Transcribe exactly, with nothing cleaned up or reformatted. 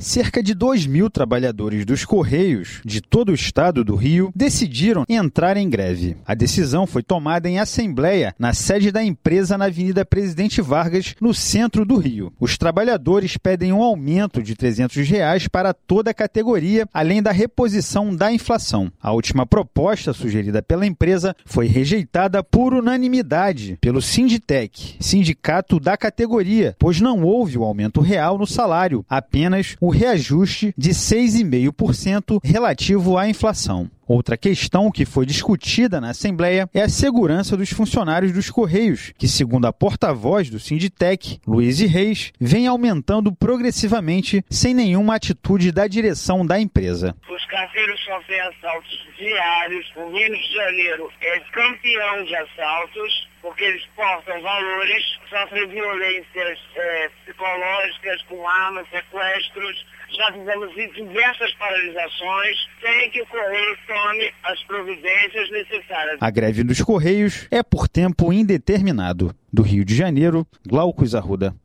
Cerca de dois mil trabalhadores dos Correios de todo o estado do Rio decidiram entrar em greve. A decisão foi tomada em assembleia na sede da empresa na Avenida Presidente Vargas, no centro do Rio. Os trabalhadores pedem um aumento de trezentos reais para toda a categoria, além da reposição da inflação. A última proposta sugerida pela empresa foi rejeitada por unanimidade pelo Sinditec, sindicato da categoria, pois não houve o aumento real no salário, apenas o reajuste de seis vírgula cinco por cento relativo à inflação. Outra questão que foi discutida na Assembleia é a segurança dos funcionários dos Correios, que, segundo a porta-voz do Sinditec, Luiz Reis, vem aumentando progressivamente sem nenhuma atitude da direção da empresa. Os carteiros sofrem assaltos diários. O Rio de Janeiro é campeão de assaltos, porque eles portam valores, sofrem violências é, psicológicas com armas, sequestros. Já fizemos diversas paralisações sem que o Correio tome as providências necessárias. A greve dos Correios é por tempo indeterminado. Do Rio de Janeiro, Glaucus Arruda.